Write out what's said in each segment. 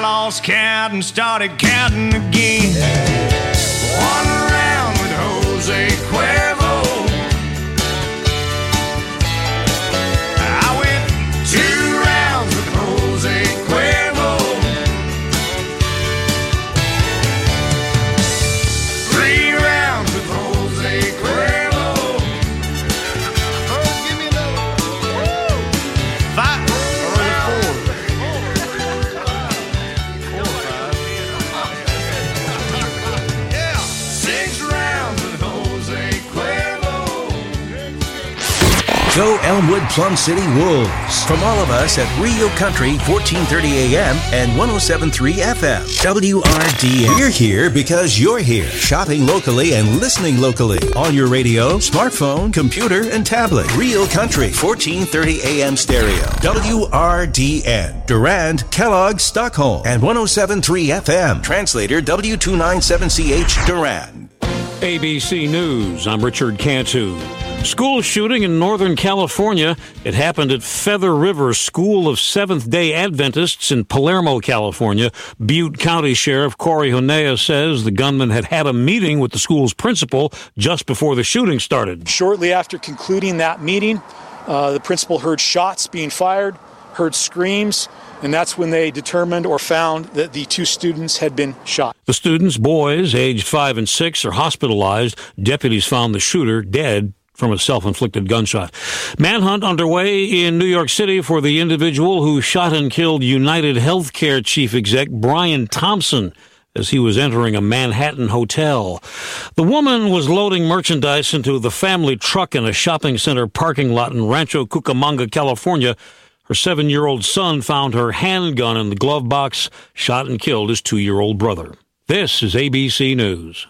lost count and started counting again. One round with Jose Cuervo. I went 2 rounds with Jose Cuervo. 3 rounds with Jose Cuervo. Oh, give me another. 5 Yeah, 6 rounds with Jose Cuervo. Go Elmwood Plum City Wolves. From all of us at Rio Country, 1430 AM and 107.3 FM. WRDN. We're here because you're here. Shopping locally and listening locally. On your radio, smartphone, computer, and tablet. Rio Country, 1430 AM stereo. WRDN. Durand, Kellogg, Stockholm. And 107.3 FM. Translator W297CH Durand. ABC News, I'm Richard Cantu. School shooting in Northern California. It happened at Feather River School of Seventh-day Adventists in Palermo, California. Butte County Sheriff Corey Honea says the gunman had a meeting with the school's principal just before the shooting started. Shortly after concluding that meeting, the principal heard shots being fired, heard screams, and that's when they determined or found that the 2 students had been shot. The students, boys aged 5 and 6, are hospitalized. Deputies found the shooter dead from a self-inflicted gunshot. Manhunt underway in New York City for the individual who shot and killed United Healthcare chief exec Brian Thompson as he was entering a Manhattan hotel. The woman was loading merchandise into the family truck in a shopping center parking lot in Rancho Cucamonga, California. Her 7-year-old son found her handgun in the glove box, shot and killed his 2-year-old brother. This is ABC News.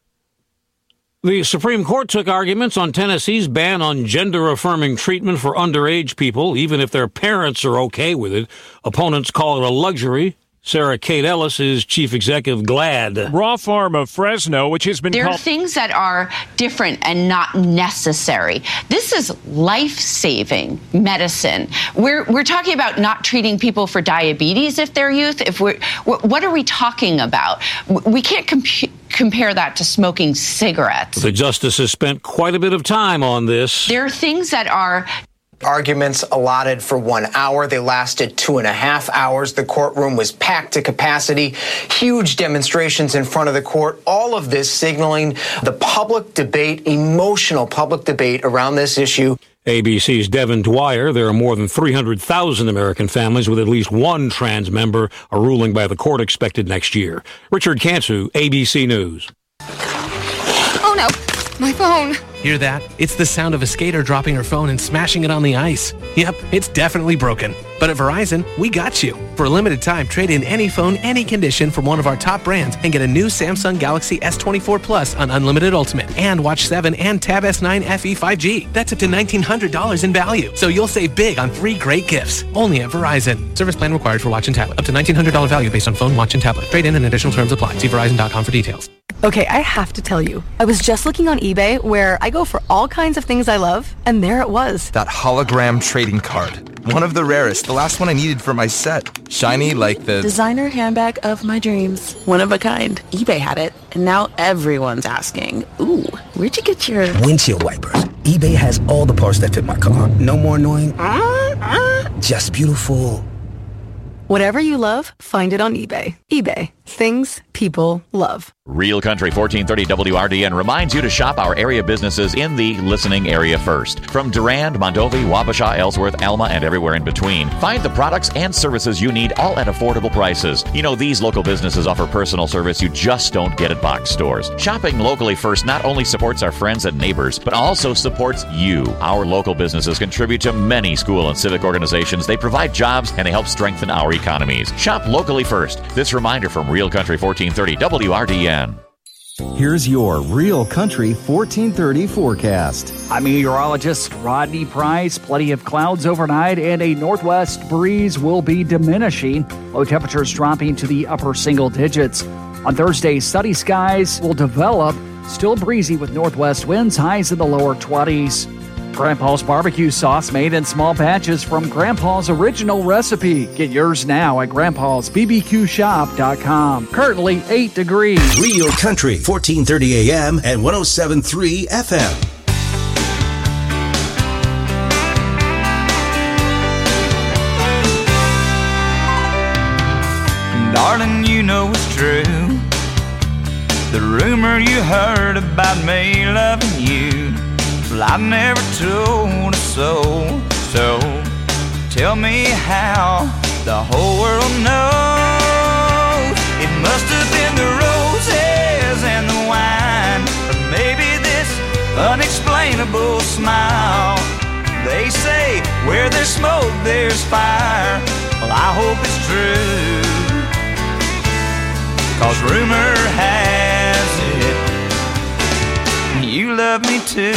The Supreme Court took arguments on Tennessee's ban on gender-affirming treatment for underage people, even if their parents are okay with it. Opponents call it a luxury. Sarah Kate Ellis is chief executive GLAAD. Raw Farm of Fresno, which has been There are things that are different and not necessary. This is life-saving medicine. We're talking about not treating people for diabetes if they're youth. What are we talking about? We can't compare that to smoking cigarettes. The justices spent quite a bit of time on this. There are things that are... Arguments allotted for 1 hour. They lasted 2.5 hours. The courtroom was packed to capacity. Huge demonstrations in front of the court. All of this signaling the public debate, emotional public debate around this issue. ABC's Devin Dwyer. There are more than 300,000 American families with at least one trans member. A ruling by the court expected next year. Richard Cantu, ABC News. Oh no, my phone. Hear that? It's the sound of a skater dropping her phone and smashing it on the ice. Yep, it's definitely broken. But at Verizon, we got you. For a limited time, trade in any phone, any condition from one of our top brands and get a new Samsung Galaxy S24 Plus on Unlimited Ultimate and Watch 7 and Tab S9 FE 5G. That's up to $1,900 in value. So you'll save big on 3 great gifts. Only at Verizon. Service plan required for watch and tablet. Up to $1,900 value based on phone, watch, and tablet. Trade in and additional terms apply. See Verizon.com for details. Okay, I have to tell you, I was just looking on eBay where I go for all kinds of things I love, and there it was. That hologram trading card. One of the rarest, the last one I needed for my set. Shiny like the... designer handbag of my dreams. One of a kind. eBay had it, and now everyone's asking, ooh, where'd you get your... windshield wipers. eBay has all the parts that fit my car. No more annoying... just beautiful. Whatever you love, find it on eBay. eBay. Things people love. Real Country 1430 WRDN reminds you to shop our area businesses in the listening area first. From Durand, Mondovi, Wabasha, Ellsworth, Alma, and everywhere in between. Find the products and services you need all at affordable prices. You know, these local businesses offer personal service you just don't get at box stores. Shopping locally first not only supports our friends and neighbors, but also supports you. Our local businesses contribute to many school and civic organizations. They provide jobs and they help strengthen our economies. Shop locally first. This reminder from Real Country 1430 WRDN. Here's your Real Country 1430 forecast. I'm meteorologist Rodney Price. Plenty of clouds overnight and a northwest breeze will be diminishing. Low temperatures dropping to the upper single digits. On Thursday, sunny skies will develop. Still breezy with northwest winds, highs in the lower 20s. Grandpa's barbecue sauce made in small batches from Grandpa's original recipe. Get yours now at grandpa'sbbqshop.com. Currently 8 degrees. Rio Country, 1430 AM and 107.3 FM. Darling, you know it's true. The rumor you heard about me loving you, well, I never told a soul. So tell me how the whole world knows. It must have been the roses and the wine, or maybe this unexplainable smile. They say where there's smoke there's fire. Well, I hope it's true, 'cause rumor has it you love me too.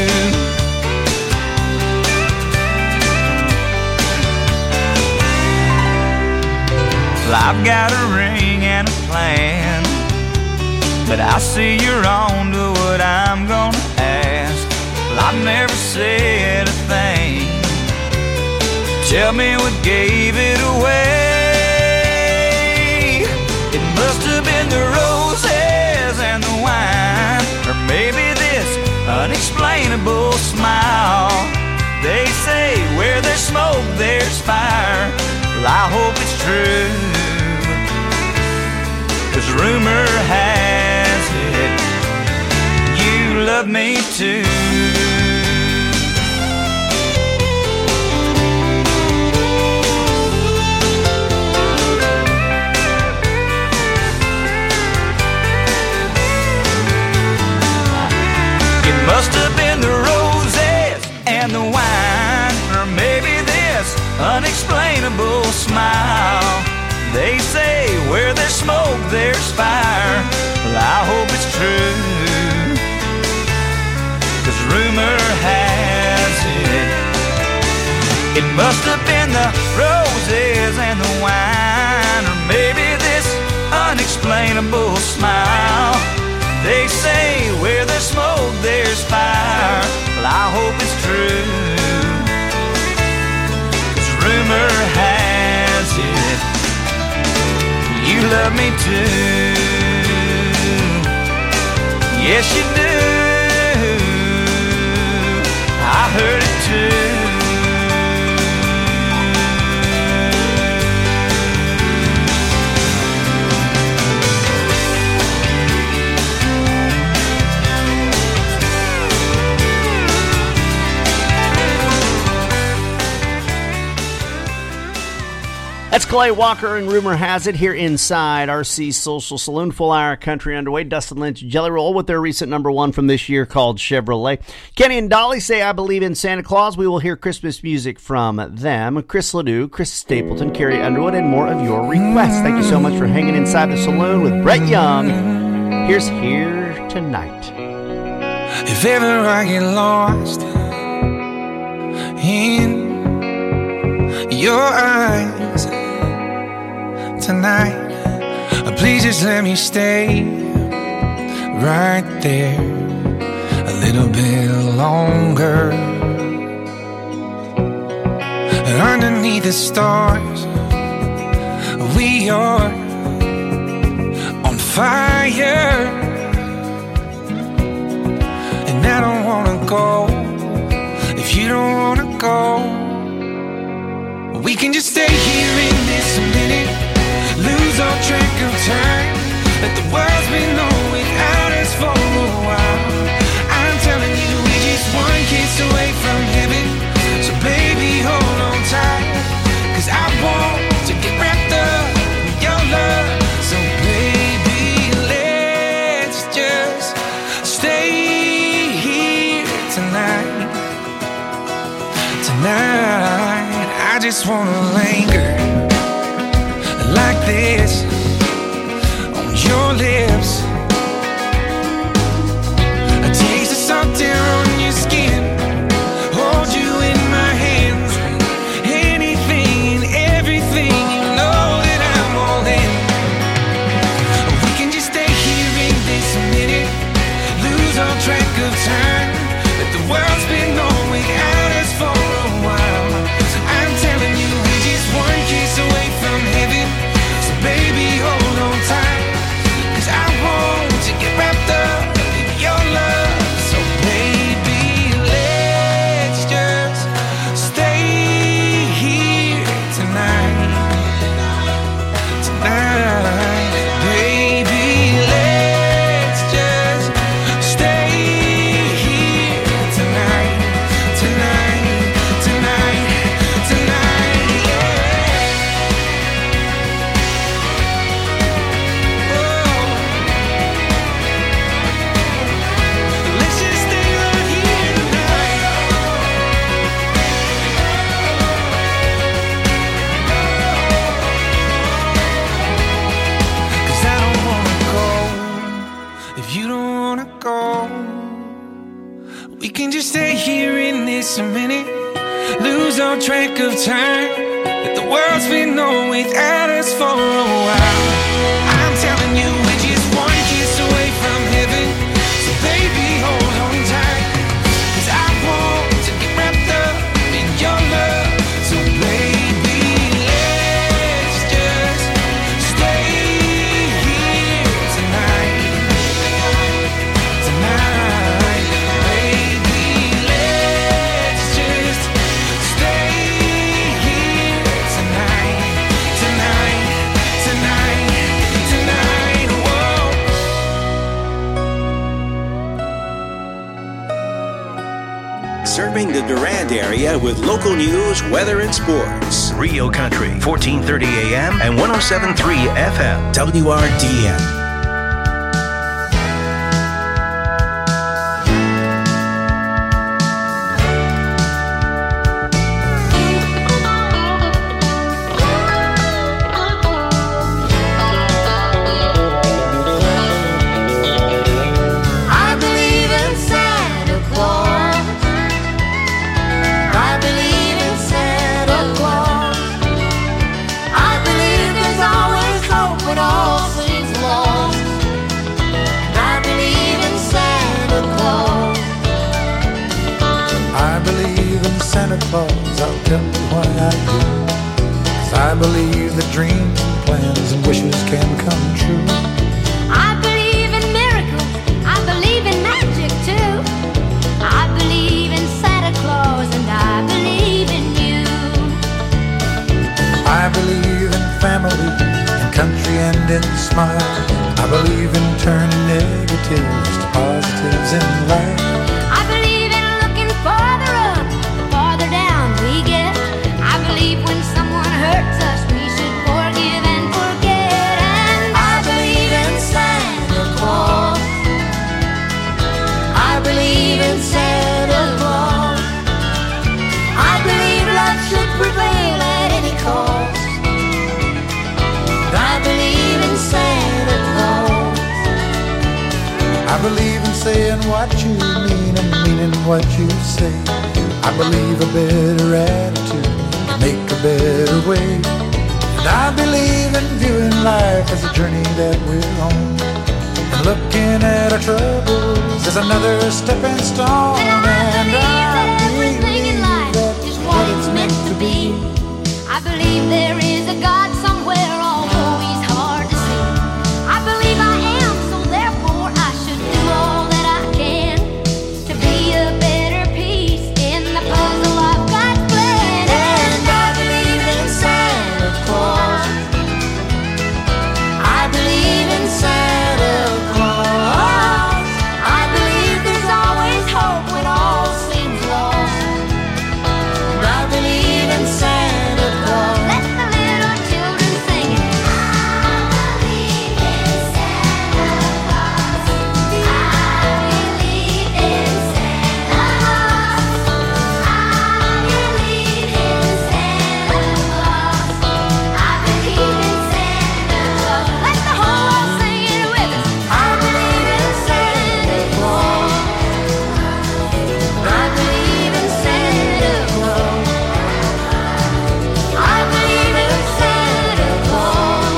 Well, I've got a ring and a plan, but I see you're on to what I'm gonna ask. Well, I've never said a thing. Tell me what gave it away. It must have been the roses and the wine, or maybe this unexplainable smile. They say where there's smoke there's fire. Well, I hope it's true, 'cause rumor has it you love me too. Must have been the roses and the wine, or maybe this unexplainable smile. They say where there's smoke there's fire. Well, I hope it's true, 'cause rumor has it it must have been the roses and the wine, or maybe this unexplainable smile. They say where there's smoke there's fire. Well, I hope it's true, 'cause rumor has it you love me too. Yes, you do. I heard it too. That's Clay Walker and Rumor Has It here inside RC Social Saloon. Full hour country underway. Dustin Lynch, Jelly Roll with their recent #1 from this year called Chevrolet. Kenny and Dolly say I Believe in Santa Claus. We will hear Christmas music from them. Chris Ledoux, Chris Stapleton, Carrie Underwood, and more of your requests. Thank you so much for hanging inside the saloon with Brett Young. Here's Here Tonight. If ever I get lost in your eyes tonight, please just let me stay right there a little bit longer. And underneath the stars, we are on fire. And I don't wanna go if you don't wanna go. We can just stay here in this minute, lose all track of time. Let the world spin on without us for a while. I'm telling you, we're just one kiss away from heaven. So baby, hold on tight, 'cause I want to get wrapped up in your love. So baby, let's just stay here tonight. Tonight, I just wanna linger like this on your lips. A taste of salt air on your skin, hold you in my hands. Anything and everything, you know that I'm all in. We can just stay here in this minute, lose all track of time. Let the world spin on without track of time, that the world's been on without us for a while. I'm telling you, we're just one kiss away from heaven. So baby, hold on tight, 'cause I want to get wrapped up in your love. So baby, let's just stay here tonight. Tonight, baby, let's just stay here tonight. Tonight, tonight, tonight, whoa. Serving the Durand area with local news, weather, and sports. Rio Country, 1430 AM and 107.3 FM. WRDN. I believe in Santa Claus. I believe in Santa Claus. I believe there's always hope when all seems lost. I believe in Santa Claus. I believe in Santa Claus, I'll tell you why I do. 'Cause I believe that dreams and plans and wishes can come true. I believe in miracles. I believe in magic too. I believe in Santa Claus and I believe in you. I believe in family, in country and in smile. I believe in turning negatives to positives in life. I believe in looking farther up, the farther down we get. I believe when someone hurts us, we should forgive and forget. And I believe in Santa Claus. I believe in Santa Claus. I believe love should prevail at any cost. I believe in Santa Claus. I believe in saying what you mean and meaning what you say. I believe a better attitude can make a better way. And I believe in viewing life as a journey that we're on, and looking at our troubles as another stepping stone. And I everything in life is what it's meant to be. I believe there is a God somewhere, although he's hard to see. I believe I am, so therefore I should do all that I can to be a better piece in the puzzle of God's plan. And I believe in Santa Claus. I believe in Santa Claus. I believe there's always hope when all seems lost. And I believe in Santa Claus. Let the little children sing it. I believe in Santa Claus. I believe in Santa Claus. I believe in Santa Claus. I believe in Santa Claus. Let the whole world sing it with us. I believe in Santa Claus. I believe in Santa Claus. I believe in Santa Claus.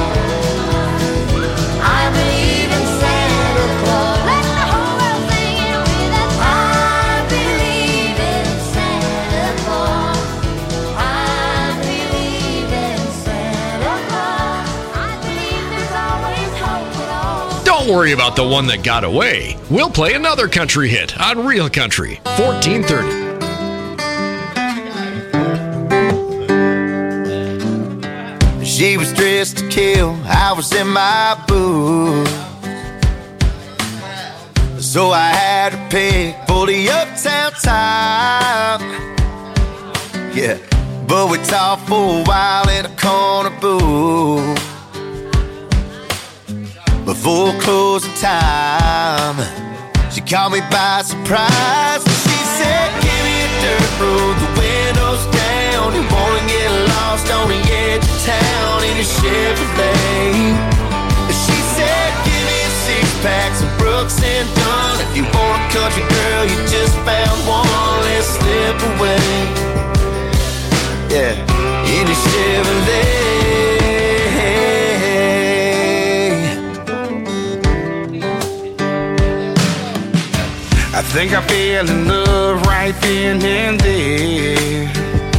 I believe in Santa Claus. Let the whole world sing it with us. I believe in Santa Claus. I believe in Santa Claus. I believe there's always hope when all. Don't worry about the one that got away. We'll play another country hit on Real Country, 1430. She was dressed to kill, I was in my boots. So I had to pick for the uptown time. Yeah, but we talked for a while in a corner booth. Before closing time, she caught me by surprise. She said, give me a dirt road, the windows down. You wanna get lost on the edge of town in a Chevrolet. She said, give me a six-pack, some Brooks and Dunn. If you want a country girl, you just found one. Let's slip away. Yeah, in your Chevrolet. I think I fell in love right then and there.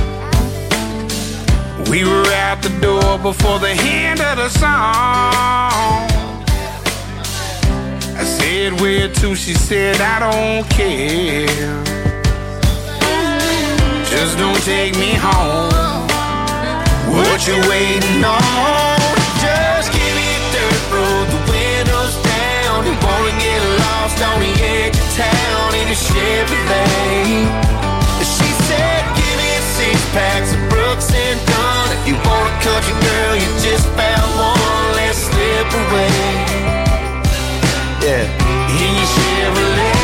We were out the door before the end of the song. I said, where to? She said, I don't care. Just don't take me home. What you waiting on? Just give me a dirt road, the windows down. You wanna get lost on the edge of town in a Chevrolet. She said, give me a six-pack of Brooks and Dunn. If you want a country girl, you just found one. Let's slip away. Yeah, in your Chevrolet.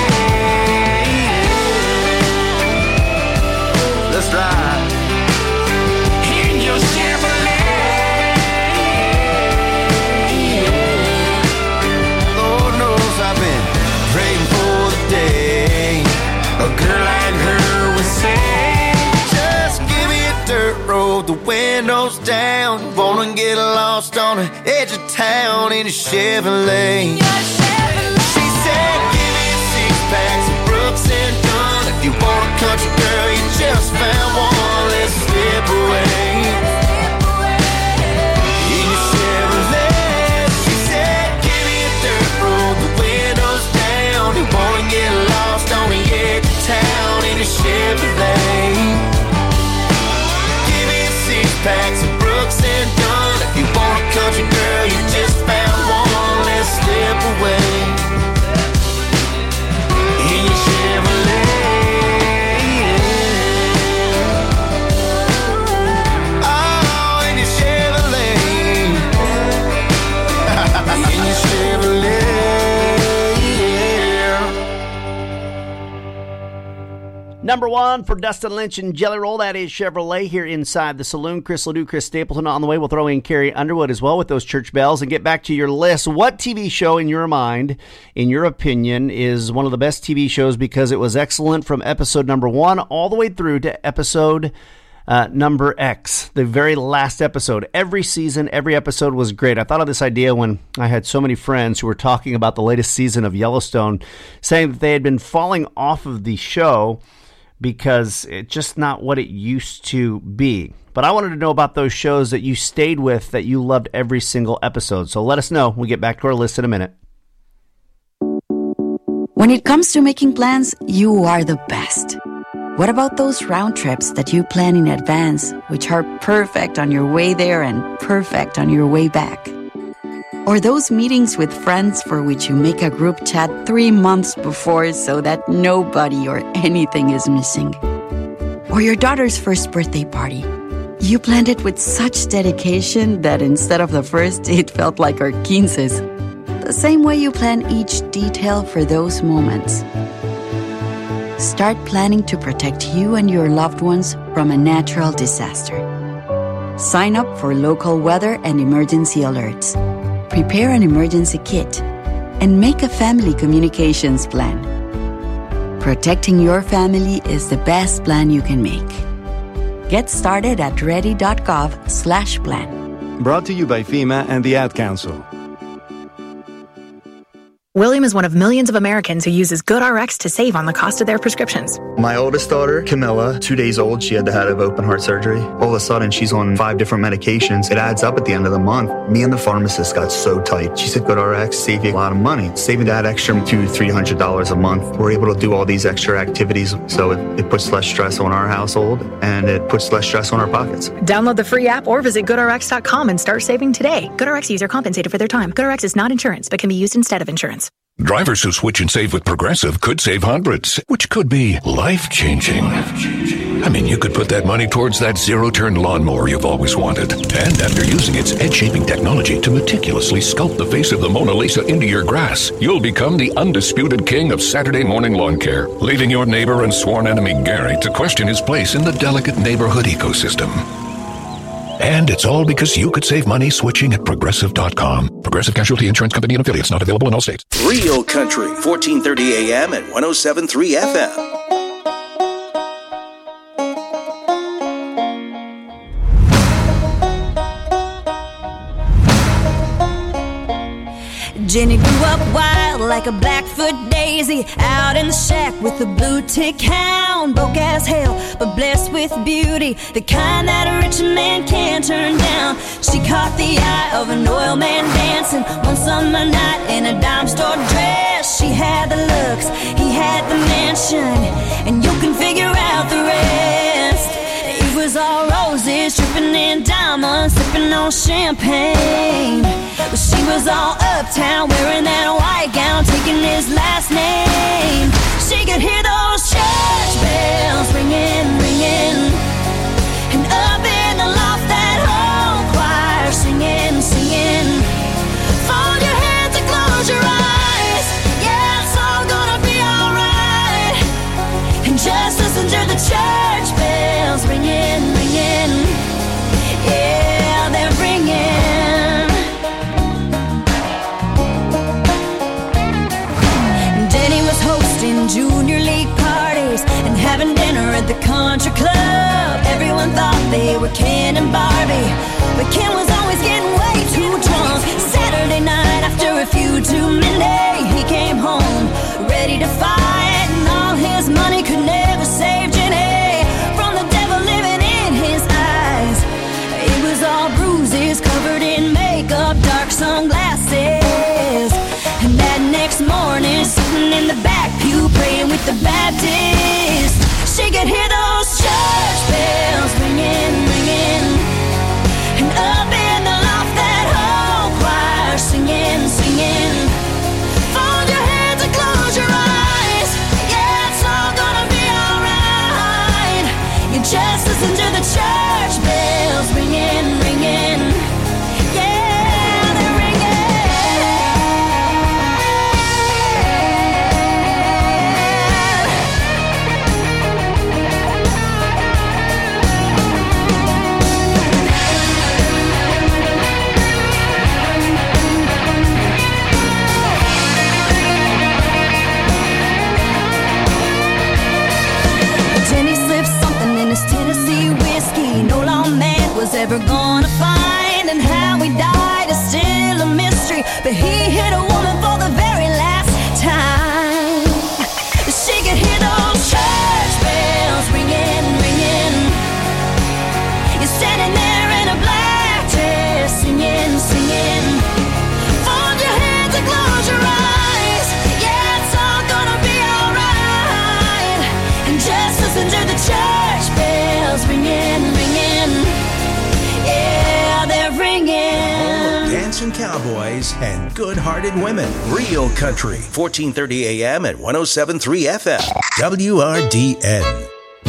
Let's ride. In your Chevrolet. Lord knows I've been praying for the day a girl like her would say, just give me a dirt road, the windows down. Wanna get lost on the edge of town in a Chevrolet. She said, give me a six-pack of Brooks and Dunn. If you want a country girl, you just found one. Let's slip away. In your Chevrolet. She said, give me a dirt road, the windows down. You wanna get lost on the edge of town in a Chevrolet. Give me a six-pack of Brooks and Dunn. If you want a country girl, you just found one. Let's slip away. In your Chevrolet. Oh, in your Chevrolet. In your Chevrolet. Number one for Dustin Lynch and Jelly Roll. That is Chevrolet here inside the saloon. Chris Ledoux, Chris Stapleton on the way. We'll throw in Carrie Underwood as well with those church bells and get back to your list. What TV show in your mind, in your opinion, is one of the best TV shows because it was excellent from episode number 1 all the way through to episode number X, the very last episode. Every season, every episode was great. I thought of this idea when I had so many friends who were talking about the latest season of Yellowstone, saying that they had been falling off of the show because it's just not what it used to be. But I wanted to know about those shows that you stayed with, that you loved every single episode. So let us know. We'll get back to our list in a minute. When it comes to making plans, you are the best. What about those round trips that you plan in advance, which are perfect on your way there and perfect on your way back? Or those meetings with friends for which you make a group chat 3 months before so that nobody or anything is missing? Or your daughter's first birthday party. You planned it with such dedication that instead of the first, it felt like our 15s. The same way you plan each detail for those moments. Start planning to protect you and your loved ones from a natural disaster. Sign up for local weather and emergency alerts. Prepare an emergency kit and make a family communications plan. Protecting your family is the best plan you can make. Get started at ready.gov/plan. Brought to you by FEMA and the Ad Council. William is one of millions of Americans who uses GoodRx to save on the cost of their prescriptions. My oldest daughter, Camilla, 2 days old, she had to have open heart surgery. All of a sudden, she's on 5 different medications. It adds up at the end of the month. Me and the pharmacist got so tight. She said, GoodRx save you a lot of money. Saving that extra $200-300 a month. We're able to do all these extra activities, so it puts less stress on our household, and it puts less stress on our pockets. Download the free app or visit GoodRx.com and start saving today. GoodRx user compensated for their time. GoodRx is not insurance, but can be used instead of insurance. Drivers who switch and save with Progressive could save hundreds, which could be life-changing. I mean, you could put that money towards that zero-turn lawnmower you've always wanted. And after using its edge-shaping technology to meticulously sculpt the face of the Mona Lisa into your grass, you'll become the undisputed king of Saturday morning lawn care, leaving your neighbor and sworn enemy Gary to question his place in the delicate neighborhood ecosystem. And it's all because you could save money switching at Progressive.com. Progressive Casualty Insurance Company and affiliates, not available in all states. Real Country, 1430 AM and 107.3 FM. Jenny grew up wild like a Blackfoot daisy, out in the shack with a blue tick hound. Broke as hell, but blessed with beauty, the kind that a rich man can't turn down. She caught the eye of an oil man dancing one summer night in a dime store dress. She had the looks, he had the mansion, and you can figure out the rest. It was all roses, dripping in diamonds, sipping on champagne. But she was all uptown, wearing that white gown, taking his last name. She could hear those church bells ringing, ringing, and up in the loft that whole choir singing, singing. Fold your hands and close your eyes, yeah, it's all gonna be alright. And just listen to the church bells ringing, ringing, yeah, they're ringing. Danny was hosting junior league parties and having dinner at the country club. Everyone thought they were Ken and Barbie, but Ken was always getting way too drunk. Saturday night after a few too many, he came home ready to fight, and all his money could never save Jenny from the devil living in his eyes. It was all bruises, covered in makeup, dark sunglasses. And that next morning, sitting in the back pew, praying with the Baptist, she could hear those church bells ringing, ringing, and up in the loft that whole choir singing, singing. Fold your hands and close your eyes, yeah, it's all gonna be alright. You just listen to the church bells ringing, ringing, yeah, they're ringing. Jenny slipped something in his Tennessee whiskey no lawman was ever gonna find, and how he died is still a mystery, but he hit a woman for the very last time. She could hear those church bells ringing, ringing. You're standing there in a black dress, singing, singing. Fold your hands and close your eyes, yeah, it's all gonna be alright. And just listen to the church bells ringing, ringing, yeah, they're ringing. Dancing cowboys and good-hearted women. Real Country, 1430 AM at 107.3 FM. WRDN.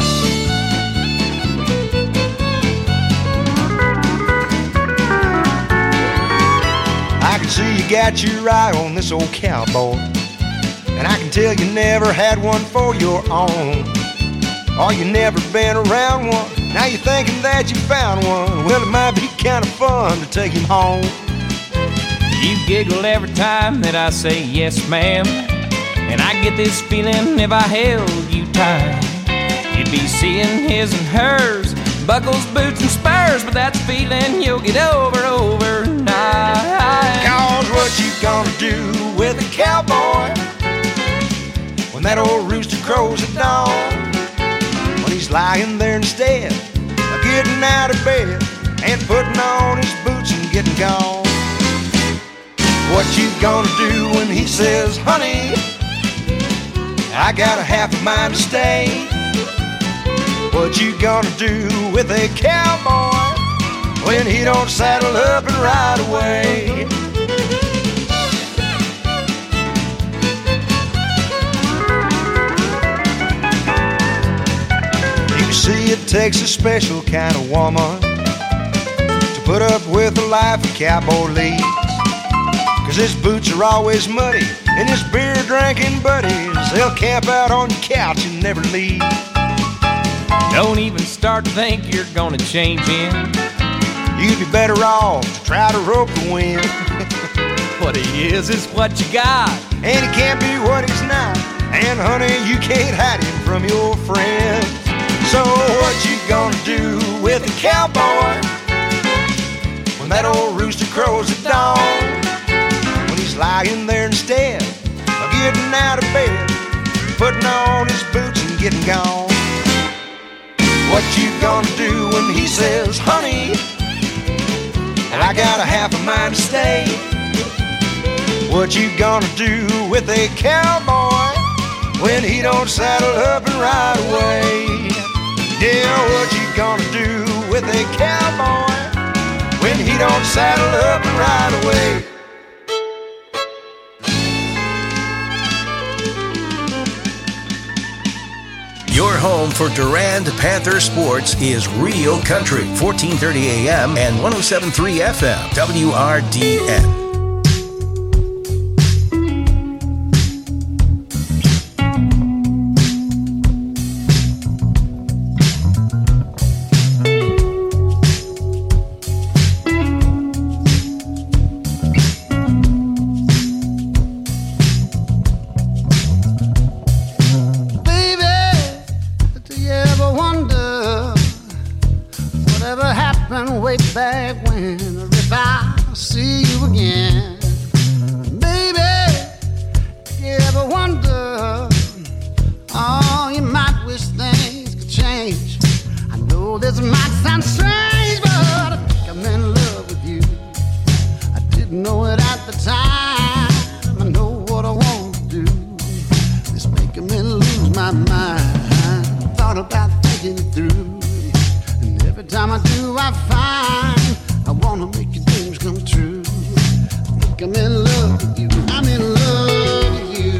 I can see you got your eye on this old cowboy, and I can tell you never had one for your own. Or you never been around one, now you're thinking that you found one. Well, it might be kind of fun to take him home. You giggle every time that I say yes, ma'am, and I get this feeling if I held you tight, you'd be seeing his and hers, buckles, boots, and spurs, but that's a feeling you'll get over overnight. Cause what you gonna do with a cowboy when that old rooster crows at dawn? When he's lying there instead of getting out of bed and putting on his boots and getting gone. What you gonna do when he says, honey, I got a half a mind to stay? What you gonna do with a cowboy when he don't saddle up and ride away? You see, it takes a special kind of woman to put up with a life of cowboy leads. 'Cause his boots are always muddy, and his beer-drinking buddies, they'll camp out on your couch and never leave. Don't even start to think you're gonna change him. You'd be better off to try to rope the wind. What he is what you got, and he can't be what he's not. And honey, you can't hide him from your friends. So what you gonna do with a cowboy when that old rooster crows at dawn? When he's lying lying there instead of getting out of bed, putting on his boots and getting gone. What you gonna do when he says, honey, I got a half a mind to stay? What you gonna do with a cowboy when he don't saddle up and ride away? Yeah, what you gonna do with a cowboy when he don't saddle up and ride away? Your home for Durand Panther sports is Rio Country, 1430 AM and 107.3 FM, WRDN. Way back when, or if I see you again, baby, you ever wonder, oh, you might wish things could change. I know this might sound strange, but I think I'm in love with you. I didn't know it at the time. I know what I want to do. It's making me lose my mind. Thought about thinking it through. Every time I do, I find I wanna make your dreams come true. I think I'm in love with you. I'm in love with you.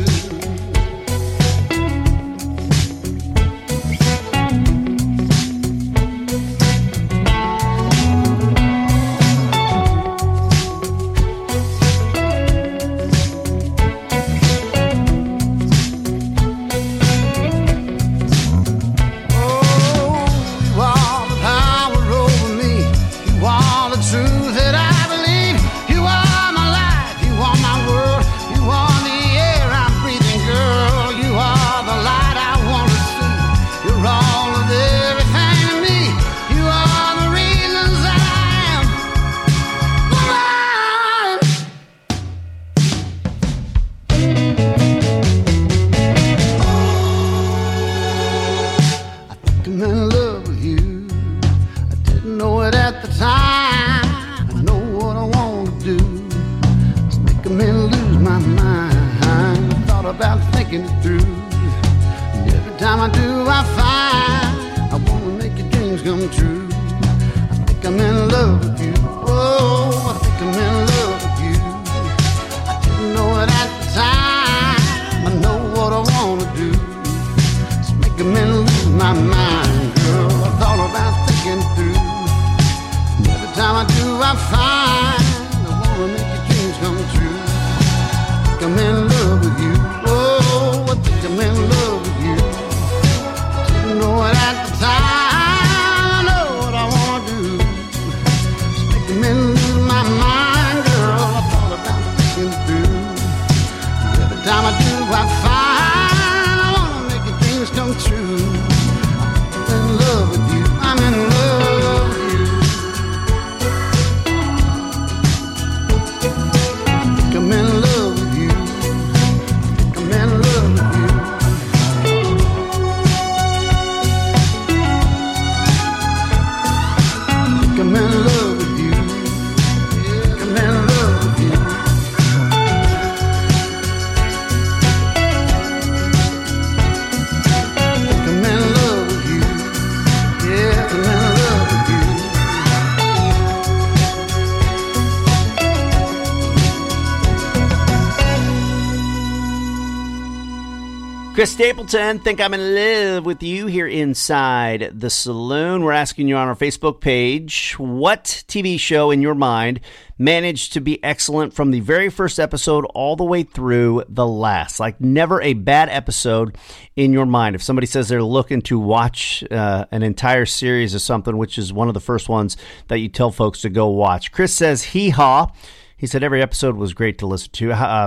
Chris Stapleton, think I'm in love with you here inside the saloon. We're asking you on our Facebook page, what TV show in your mind managed to be excellent from the very first episode all the way through the last? Like never a bad episode in your mind. If somebody says they're looking to watch an entire series of something, which is one of the first ones that you tell folks to go watch. Chris says, hee-haw. He said every episode was great to listen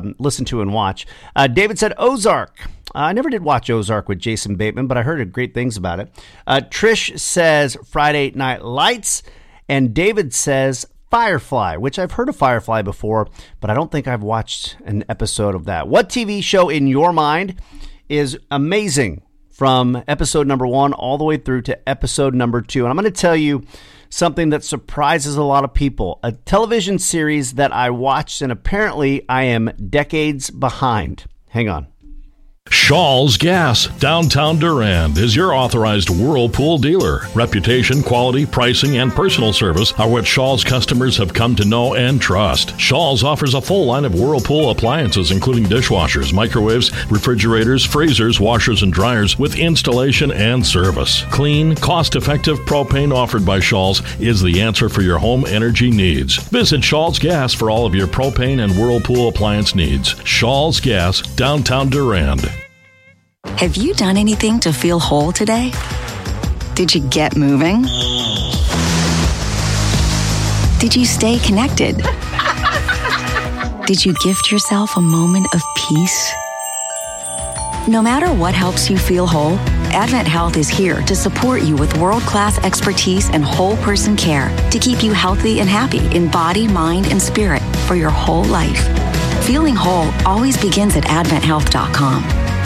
to and watch. David said Ozark. I never did watch Ozark with Jason Bateman, but I heard great things about it. Trish says Friday Night Lights. And David says Firefly, which I've heard of Firefly before, but I don't think I've watched an episode of that. What TV show in your mind is amazing from episode number 1 all the way through to episode number 2? And I'm going to tell you something that surprises a lot of people. A television series that I watched, and apparently I am decades behind. Hang on. Shaw's Gas, downtown Durand, is your authorized Whirlpool dealer. Reputation, quality, pricing, and personal service are what Shaw's customers have come to know and trust. Shaw's offers a full line of Whirlpool appliances, including dishwashers, microwaves, refrigerators, freezers, washers, and dryers, with installation and service. Clean, cost-effective propane offered by Shaw's is the answer for your home energy needs. Visit Shaw's Gas for all of your propane and Whirlpool appliance needs. Shaw's Gas, downtown Durand. Have you done anything to feel whole today? Did you get moving? Did you stay connected? Did you gift yourself a moment of peace? No matter what helps you feel whole, Advent Health is here to support you with world-class expertise and whole person care to keep you healthy and happy in body, mind, and spirit for your whole life. Feeling whole always begins at AdventHealth.com.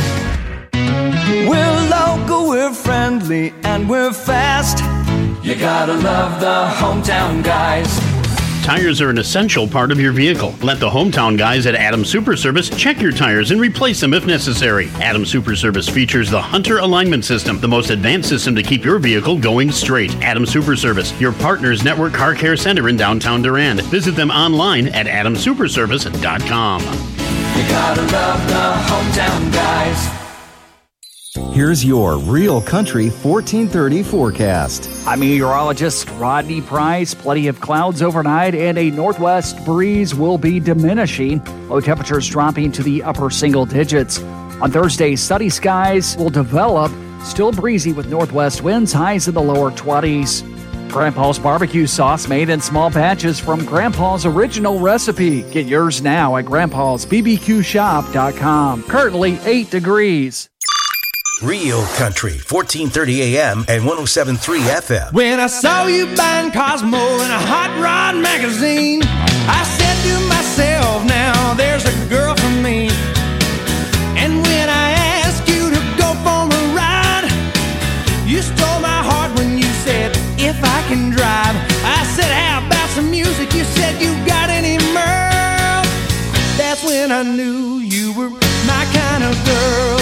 We're local, we're friendly, and we're fast. You gotta love the hometown guys. Tires are an essential part of your vehicle. Let the hometown guys at Adams Super Service check your tires and replace them if necessary. Adams Super Service features the Hunter Alignment System, the most advanced system to keep your vehicle going straight. Adams Super Service, your partner's network car care center in downtown Durand. Visit them online at adamsuperservice.com. You gotta love the hometown guys. Here's your Real Country 1430 forecast. I'm meteorologist Rodney Price. Plenty of clouds overnight and a northwest breeze will be diminishing. Low temperatures dropping to the upper single digits. On Thursday, sunny skies will develop. Still breezy with northwest winds, highs in the lower 20s. Grandpa's barbecue sauce made in small batches from Grandpa's original recipe. Get yours now at grandpa'sbbqshop.com. Currently 8 degrees. Real Country, 1430 AM and 107.3 FM. When I saw you buying Cosmo in a Hot Rod magazine, I said to myself, now there's a girl for me. And when I asked you to go for a ride, you stole my heart when you said, if I can drive. I said, how about some music? You said, you got any Merle? That's when I knew you were my kind of girl.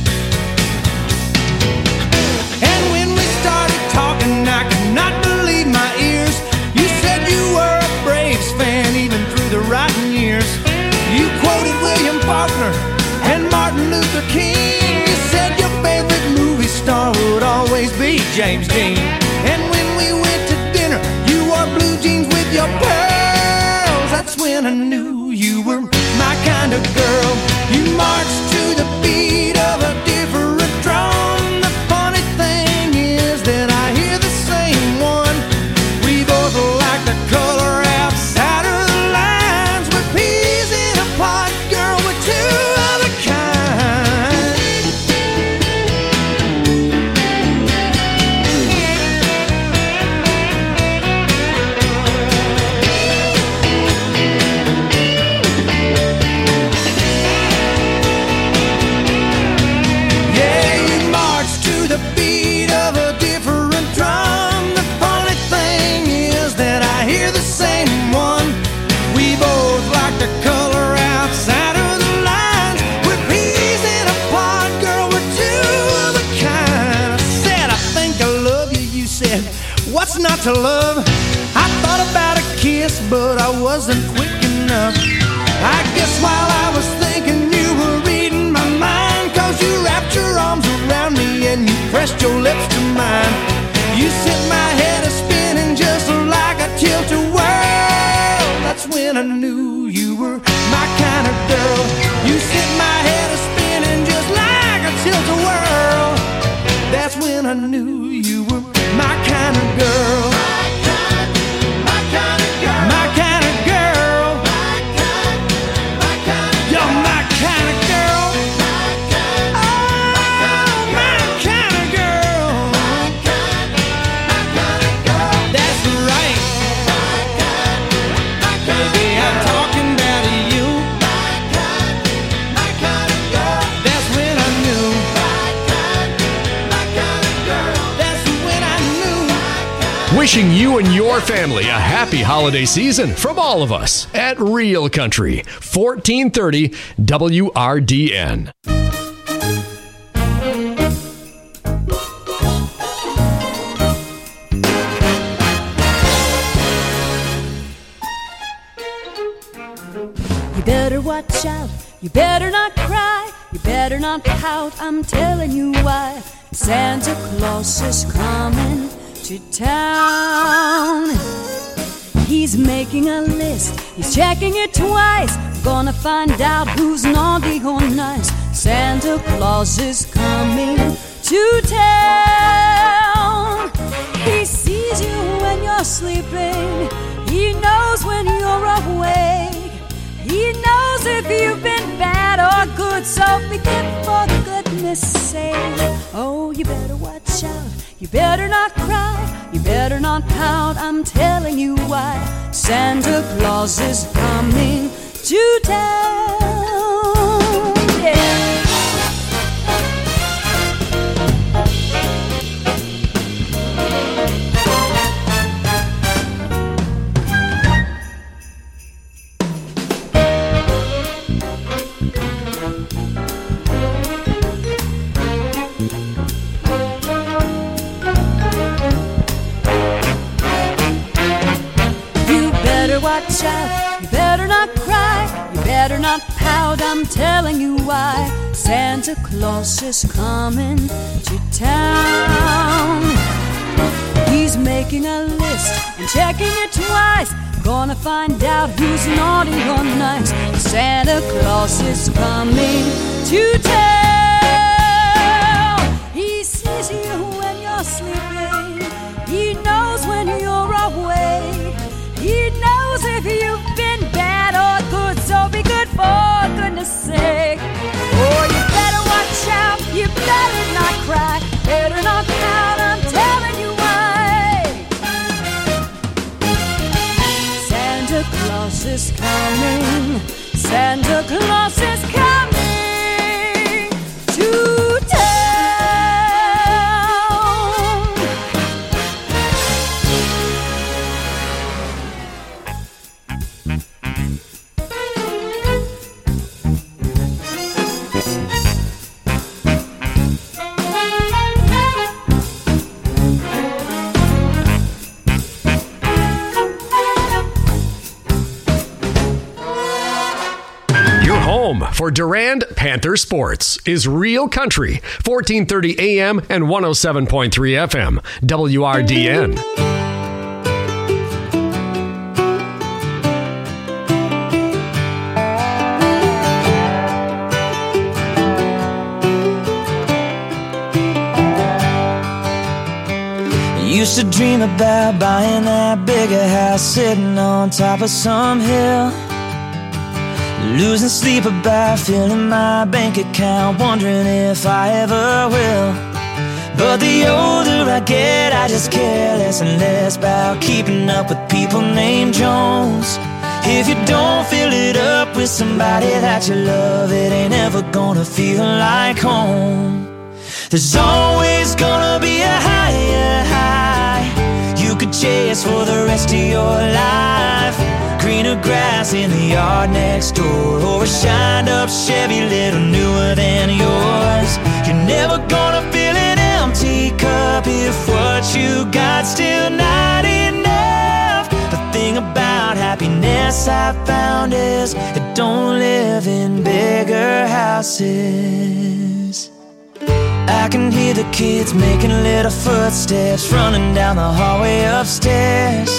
I could not believe my ears. You said you were a Braves fan even through the rotten years. You quoted William Faulkner and Martin Luther King. You said your favorite movie star would always be James Dean. And when we went to dinner, you wore blue jeans with your pearls. That's when I knew you were my kind of girl. You marched to the beat of a different drum. The funny thing is that I hear the same one. We both like the color outside of the lines. We're peas in a pod, girl, we're two of a Yeah, you march to the beat of a different drum. The funny thing is that I hear the same one. We both like the color outside of the lines. We're peas in a pod, girl, we're two of a kind. I said, I think I love you. You said, what's not to love? I thought about a kiss, but I wasn't quick enough. I guess while I was thinking you were reading my mind, 'cause you wrapped your arms around me and you pressed your lips to mine. You sent my head a spinning just like a tilt-a-whirl. That's when I knew you were my kind of girl. You sent my head a spinning just like a tilt-a-whirl. That's when I knew you were my kind of girl. My kind of girl. My kind of girl. You're my kind of girl. Oh, my kind of girl. That's right. Wishing you and your family a happy holiday season from all of us at Real Country, 1430 WRDN. You better watch out, you better not cry, you better not pout, I'm telling you why. Santa Claus is coming to town. He's making a list, he's checking it twice, gonna find out who's naughty or nice. Santa Claus is coming to town. He sees you when you're sleeping, he knows when you're awake. He knows if you've been bad or good, so be good for goodness sake. Oh, you better watch out, you better not cry, you better not pout, I'm telling you why. Santa Claus is coming to town. Yeah. Watch out, you better not cry, you better not pout, I'm telling you why. Santa Claus is coming to town. He's making a list and checking it twice, gonna find out who's naughty or nice. Santa Claus is coming to town. He sees you when you're sleeping, he knows when you're awake. He knows if you've been bad or good, so be good for goodness sake. Oh, you better watch out, you better not cry, better not pout, I'm telling you why. Santa Claus is coming, Santa Claus is coming to town. Home for Durand Panther Sports is Real Country, 1430 AM and 107.3 FM, WRDN. Used to dream about buying that bigger house sitting on top of some hill. Losing sleep about filling my bank account, wondering if I ever will. But the older I get, I just care less and less about keeping up with people named Jones. If you don't fill it up with somebody that you love, it ain't ever gonna feel like home. There's always gonna be a higher high you could chase for the rest of your life. Greener grass in the yard next door, or a shined up Chevy little newer than yours. You're never gonna fill an empty cup if what you got still not enough. The thing about happiness I found is it don't live in bigger houses. I can hear the kids making little footsteps running down the hallway upstairs.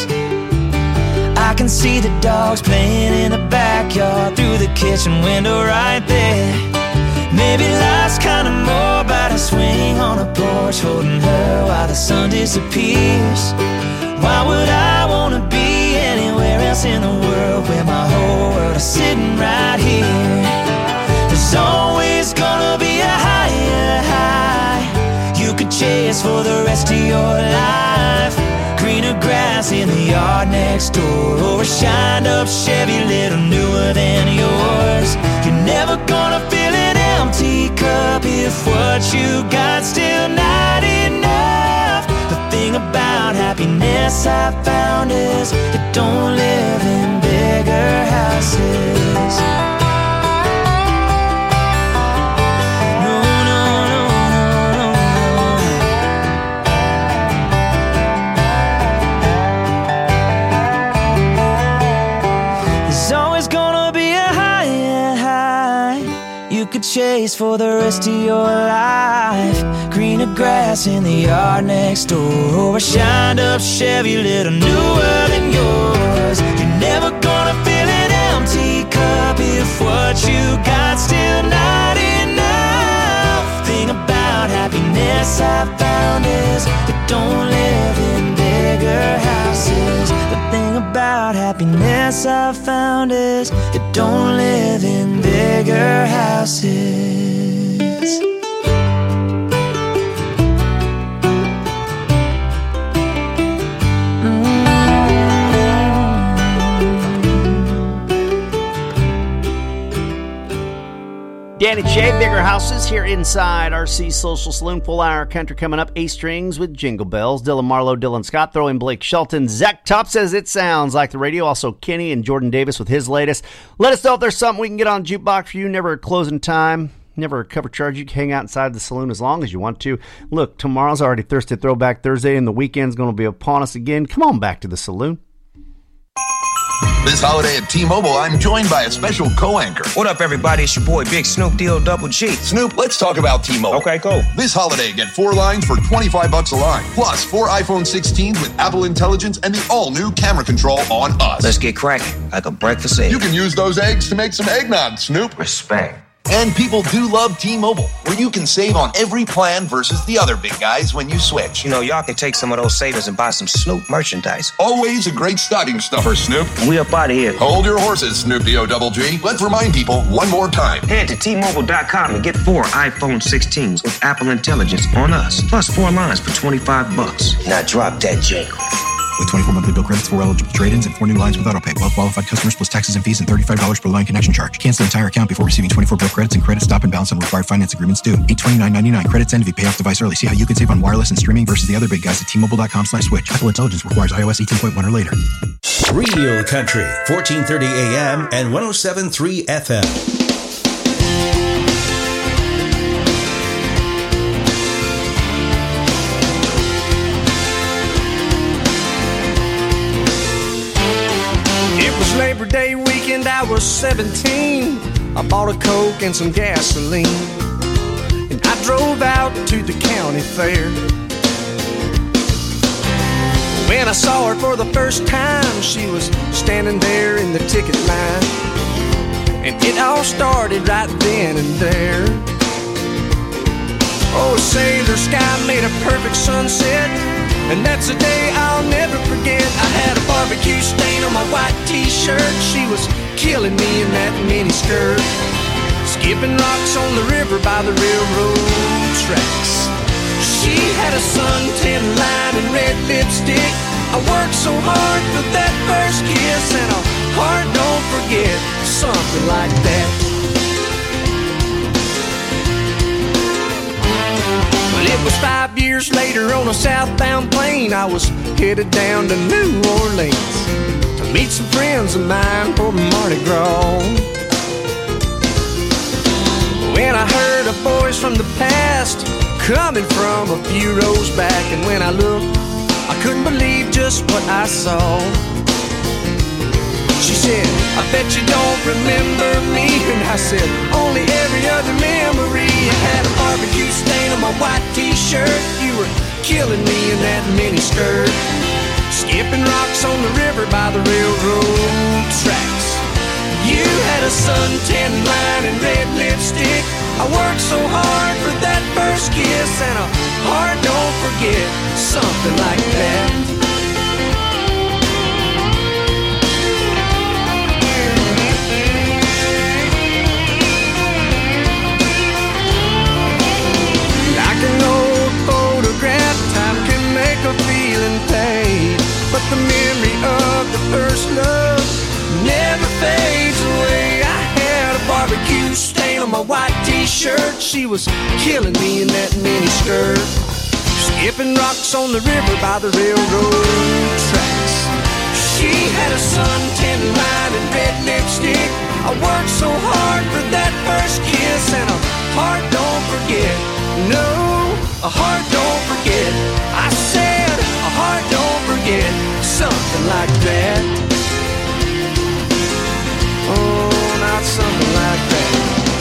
I can see the dogs playing in the backyard through the kitchen window right there. Maybe life's kinda more about a swing on a porch holding her while the sun disappears. Why would I wanna be anywhere else in the world where my whole world is sitting right here? There's always gonna be a higher high you could chase for the rest of your life. Greener grass in the yard next door, or a shined up Chevy little newer than yours. You're never gonna fill an empty cup if what you got still not enough. The thing about happiness happiness I found is you don't live in bigger houses. No, no, no, no, no. There's always gonna be a high you could chase for the rest of your life. Greener grass in the yard next door, or a shined up Chevy little newer than yours. You're never gonna fill an empty cup if what you got still not enough. Thing about happiness I found is you don't live in bigger houses. The thing about happiness I found is you don't live in bigger houses. Danny Che, Bigger Houses, here inside RC Social Saloon. Full hour country coming up. A strings with Jingle Bells. Dylan Marlowe, Dylan Scott, throwing Blake Shelton. Zach Top says it sounds like the radio. Also Kenny and Jordan Davis with his latest. Let us know if there's something we can get on jukebox for you. Never a closing time. Never a cover charge. You can hang out inside the saloon as long as you want to. Look, tomorrow's already Thursday Throwback Thursday, and the weekend's going to be upon us again. Come on back to the saloon. This holiday at T-Mobile, I'm joined by a special co-anchor. What up, everybody? It's your boy, Big Snoop Deal Double G. Snoop, let's talk about T-Mobile. Okay, cool. This holiday, get 4 lines for $25 a line. Plus, 4 iPhone 16s with Apple Intelligence and the all-new camera control on us. Let's get cracking, like a breakfast egg. You can use those eggs to make some eggnog, Snoop. Respect. And people do love T-Mobile, where you can save on every plan versus the other big guys when you switch. You know, y'all can take some of those savings and buy some Snoop merchandise. Always a great stocking stuffer, Snoop. We up out of here. Hold your horses, Snoop D-O Double G. Let's remind people one more time. Head to T-Mobile.com and get 4 iPhone 16s with Apple Intelligence on us. Plus 4 lines for $25. Now drop that jingle. With 24 monthly bill credits, 4 eligible trade-ins, and 4 new lines with autopay. Well-qualified customers plus taxes and fees and $35 per line connection charge. Cancel entire account before receiving 24 bill credits and credit stop and balance on required finance agreements due. $829.99. Credits end if you pay off device early. See how you can save on wireless and streaming versus the other big guys at T-Mobile.com/switch. Apple Intelligence requires iOS 18.1 or later. Real Country, 1430 AM and 107.3 FM. Labor Day weekend, I was 17. I bought a Coke and some gasoline, and I drove out to the county fair. When I saw her for the first time, she was standing there in the ticket line, and it all started right then and there. Oh, a sailor sky made a perfect sunset, and that's a day I'll never forget. I had a barbecue stain on my white t-shirt. She was killing me in that mini skirt, skipping rocks on the river by the railroad tracks. She had a suntan line and red lipstick. I worked so hard for that first kiss, and a heart don't forget, something like that. But it was 5 years later on a southbound plane. I was headed down to New Orleans to meet some friends of mine for Mardi Gras. When I heard a voice from the past coming from a few rows back, and when I looked, I couldn't believe just what I saw. She said, I bet you don't remember me. And I said, only every other memory. I had a barbecue stain on my white t-shirt. You were killing me in that mini skirt, skipping rocks on the river by the railroad tracks. You had a suntan line and red lipstick. I worked so hard for that first kiss, and a heart don't forget, something like that. Like an old photograph, time can make a feeling fade, but the memory of the first love never fades away. I had a barbecue stain on my white t-shirt. She was killing me in that mini skirt, skipping rocks on the river by the railroad tracks. She had a suntan line and red lipstick. I worked so hard for that first kiss, and a heart don't forget. No, a heart don't forget. I said a heart don't forget. Something like that. Oh, not something like that.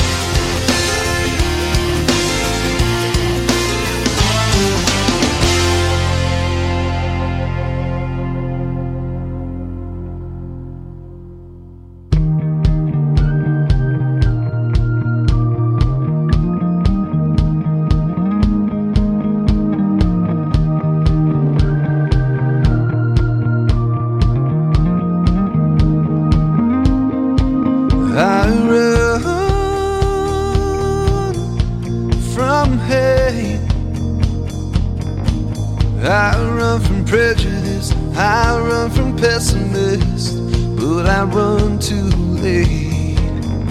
Prejudice, I run from pessimists, but I run too late.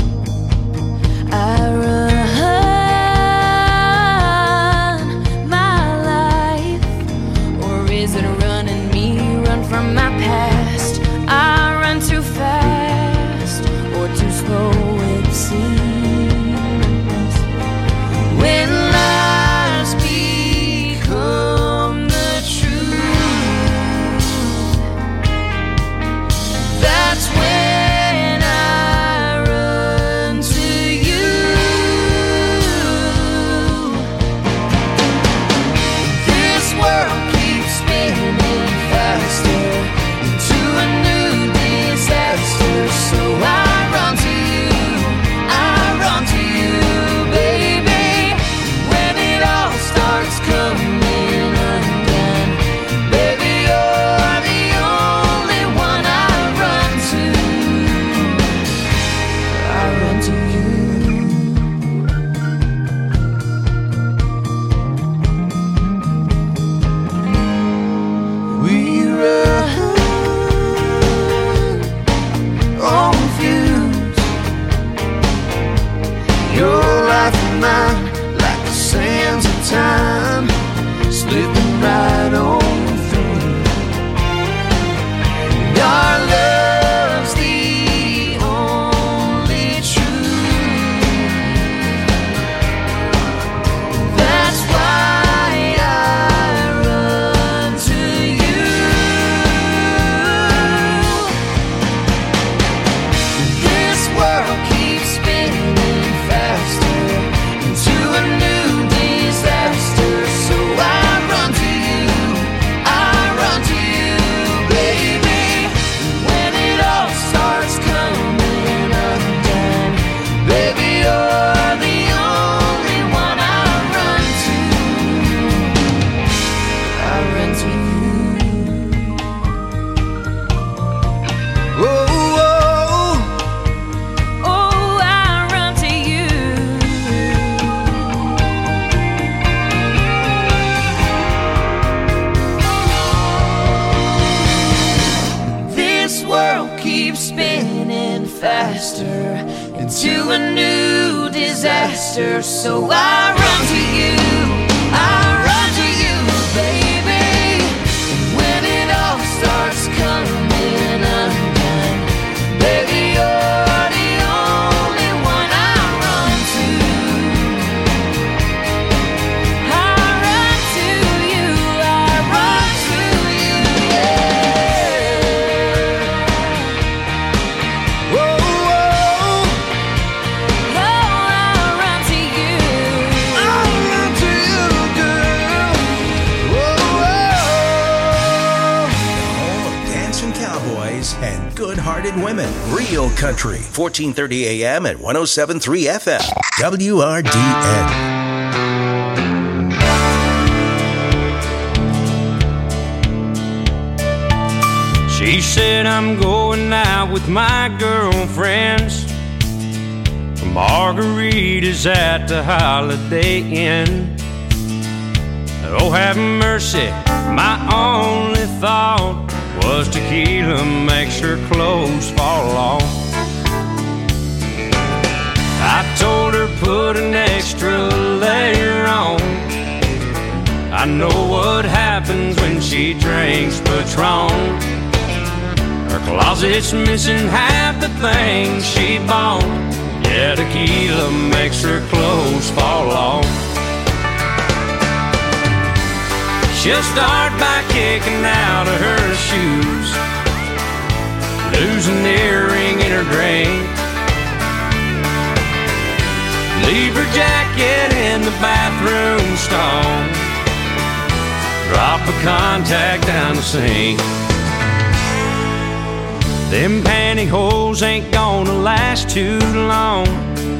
I run my life, or is it running me? Run from my past. I run too fast, or too slow it seems. When lies become the truth, that's when I run to you. This world keeps spinning faster into a new disaster, so I run to you, I run to you, baby. When it all starts coming undone, baby, you're the only one I run to. I run to you. We run on views. Your life and mine, like the sands of time, slipping right on through. And our love's the only truth. That's why I run to you. This world keeps spinning faster into a new disaster, so I run to you, I run to you, baby. When it all starts coming undone, baby, you're the only one I run to. I run to you. Oh, Oh, I run to you. this world keeps spinning faster into a new disaster, so I run to you, I run to you, baby. When it all starts coming undone, baby, you're the only one I run to. I run to you, I run to you, yeah. oh, Oh, I run to you. I run to you, girl. Home of dancing cowboys and good-hearted women. Real Country, 1430 AM and 107.3 FM. WRDN. She said I'm going out with my girlfriends for margaritas at the Holiday Inn. Oh, have mercy, my only thought was tequila makes her clothes fall off. I told her put an extra layer on. I know what happens when she drinks Patron. Her closet's missing half the things she bought. Yeah, tequila makes her clothes fall off. She'll start by kicking out of her shoes, lose an earring in her drink, leave her jacket in the bathroom stall, drop a contact down the sink. Them pantyhose ain't gonna last too long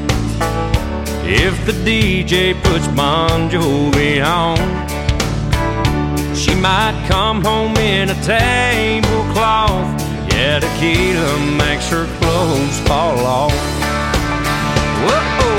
if the DJ puts Bon Jovi on. She might come home in a tablecloth. Yeah, tequila makes her clothes fall off. Whoa!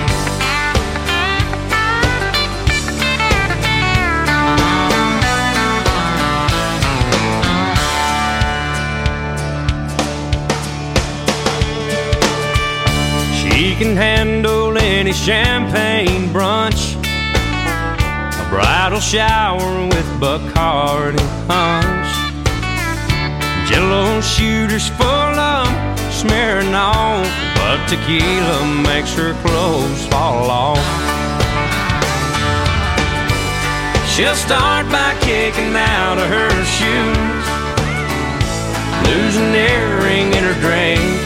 She can handle any champagne brunch, a bridal shower with Bacardi punch, Jello shooters full of smearing off, but tequila makes her clothes fall off. She'll start by kicking out of her shoes, lose an earring in her drink,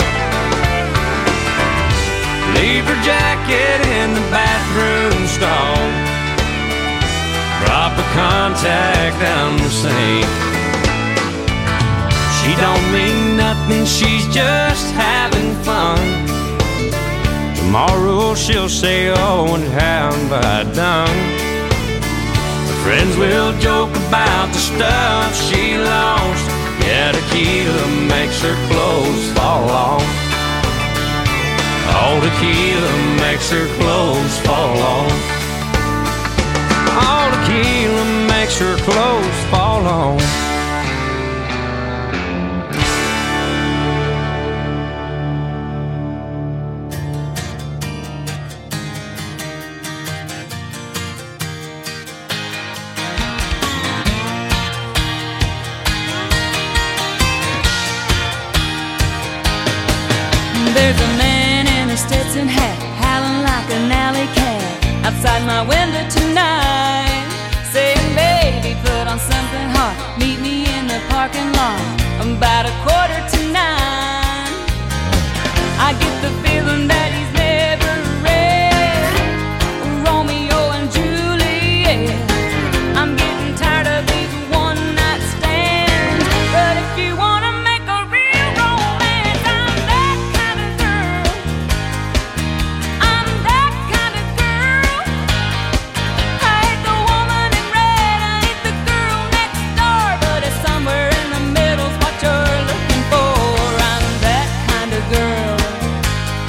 leave her jacket in the bathroom stall, drop a contact down the sink. She don't mean nothing, she's just having fun. Tomorrow she'll say, oh, and have I done? Her friends will joke about the stuff she lost. Yeah, tequila makes her clothes fall off. All tequila makes her clothes fall off. All tequila makes her clothes fall off. There's a man in a Stetson hat, howling like an alley cat, outside my window tonight, saying, baby, put on something hot, meet me in the parking lot, about 9:15. I get the feeling that he's never read Romeo and Juliet. I'm getting tired of these one-night stands, but if you wanna make a real romance, I'm that kind of girl. I'm that kind of girl. I ain't the woman in red, I ain't the girl next door, but it's somewhere in the middle's what you're looking for. I'm that kind of girl.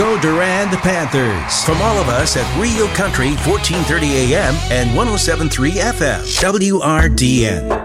Go Durand Panthers. From all of us at Rio Country, 1430 AM and 107.3 FM. WRDN.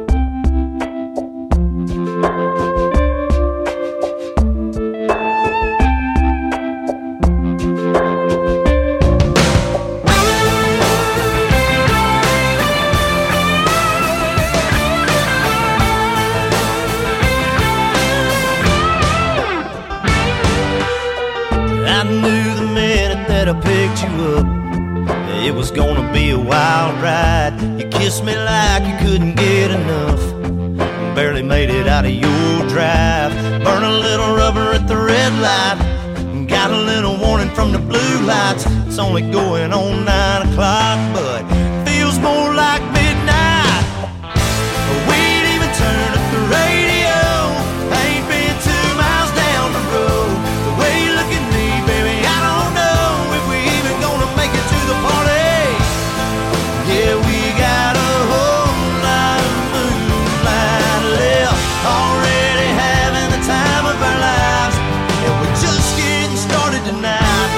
It was gonna be a wild ride. You kissed me like you couldn't get enough. Barely made it out of your drive. Burn a little rubber at the red light. Got a little warning from the blue lights. It's only going on 9 o'clock, but feels more like midnight. We ain't even turned up the radio. Ain't been 2 miles down the road. The way you look at me, baby, I don't know if we even gonna make it to the party. Yeah, we got a whole lot of moonlight left. Already having the time of our lives. And we're just getting started tonight.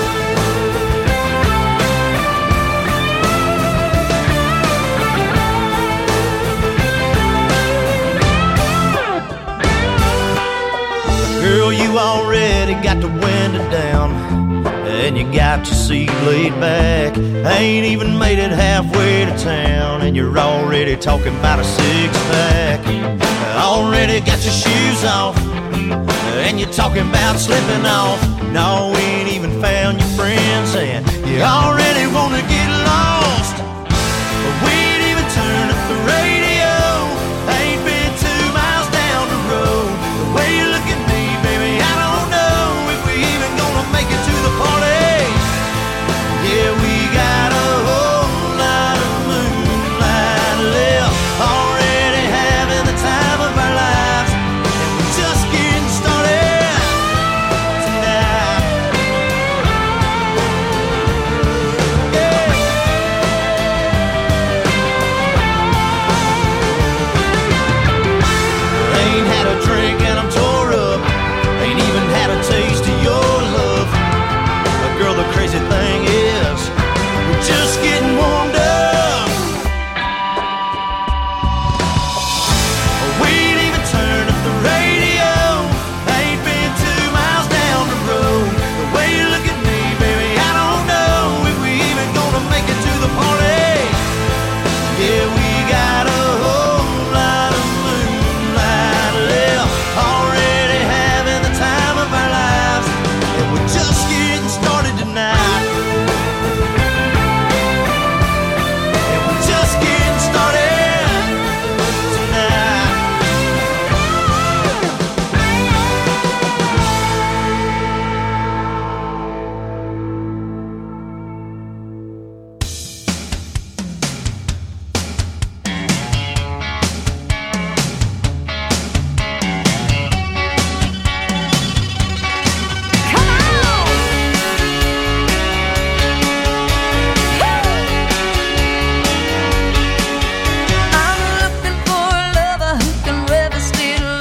Girl, you already got the window down, and you got your seat laid back. Ain't even made it halfway to town, and you're already talking about a 6-pack. Already got your shoes off, and you're talking about slipping off. No, we ain't even found your friends, and you already wanna get